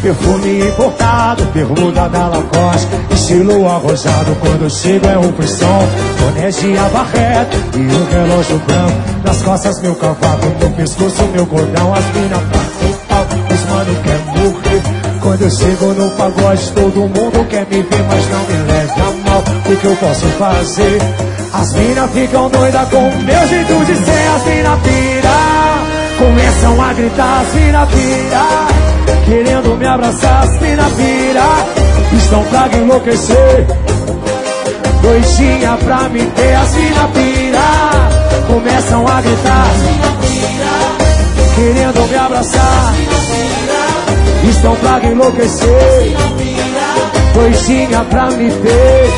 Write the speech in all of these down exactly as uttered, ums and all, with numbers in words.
Perfume importado, bermuda da Lacoste, estilo arrojado, quando eu chego é um frisson. Boné de aba reta e um relógio branco, nas costas meu cavaco, no pescoço meu cordão. As mina passam pau, os mano quer morrer. Quando eu chego no pagode todo mundo quer me ver, mas não me leve a mal. O que eu posso fazer? As mina ficam doidas com o meu jeito de ser. As mina pira, começam a gritar. As mina pira, querendo me abraçar. As mina pira, estão pra enlouquecer. Doidinha pra me ter. As mina pira, começam a gritar. As mina pira, querendo me abraçar. Estão pra enlouquecer. Doidinha pra me ter.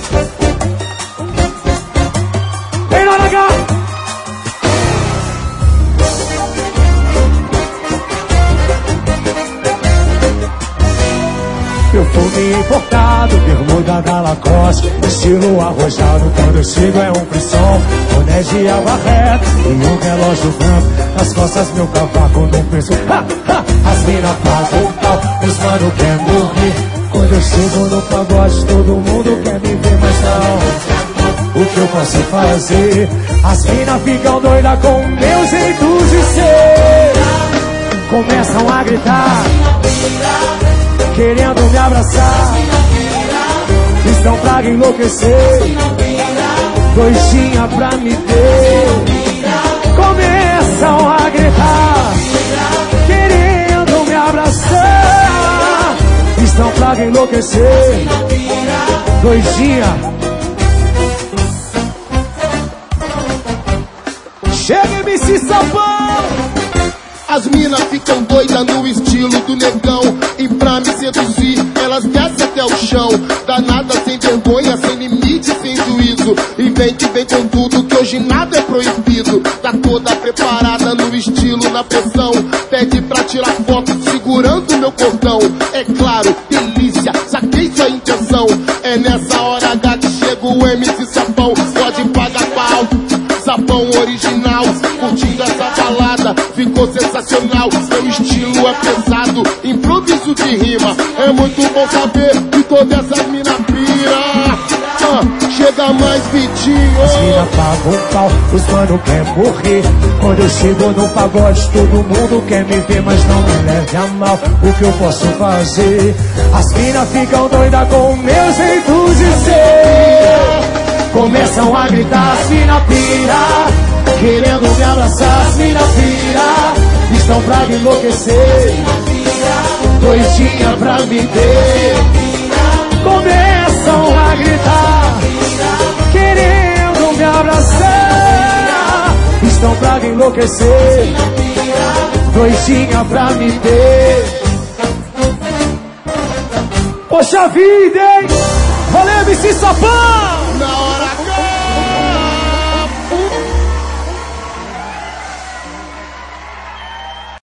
Vem lá, H! Perfume importado, bermuda da Lacoste, estilo arrojado, quando eu chego é um frisson. Boné de aba reta e um relógio branco, nas costas meu cavaco no peso. Ha, ha! As mina pagam pau, os mano quer morrer. Quando eu chego no pagode todo mundo quer me ver, mas não. O que eu posso fazer? As mina ficam doidas com o meu jeito de ser. Começam a gritar, querendo me abraçar. Estão pra enlouquecer. Doidinha pra me ter. Começam a gritar, querendo me abraçar. Estão pra enlouquecer. Doidinha. Chega, M C Sapão! As minas ficam doidas no estilo do negão, e pra me seduzir elas descem até o chão. Danada, sem vergonha, sem limite, sem juízo. E vem que vem com tudo, que hoje nada é proibido. Tá toda preparada no estilo, na pressão. Pede pra tirar foto segurando meu cordão. É claro, delícia, saquei sua intenção. É nessa hora H que chega o M C Sapão. Pode pagar pau, Sapão original, curtindo essa balada, ficou sensacional. Seu estilo é pesado, improviso de rima. É muito bom saber que toda essa mina pira. Ah, chega mais, Vitinho. As mina pagam pau, os mano quer morrer. Quando eu chego no pagode todo mundo quer me ver, mas não me leve a mal. O que eu posso fazer? As mina ficam doidas com o meu jeito de ser. Começam a gritar, as mina pira, querendo me abraçar. As mina pira, estão pra enlouquecer. Doidinha pra me ter. Começam a gritar, querendo me abraçar. Estão pra enlouquecer. Doidinha pra me ter. Poxa vida, hein? Valeu, M C Sapão!